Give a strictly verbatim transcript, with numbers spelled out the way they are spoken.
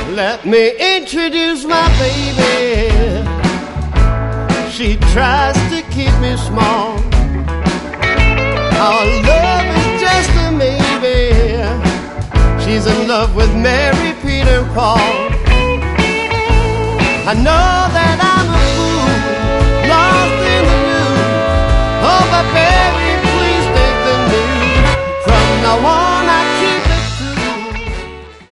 Let me introduce my baby. She tries to keep me small. Our love is just a maybe. She's in love with Mary, Peter, Paul. I know that I'm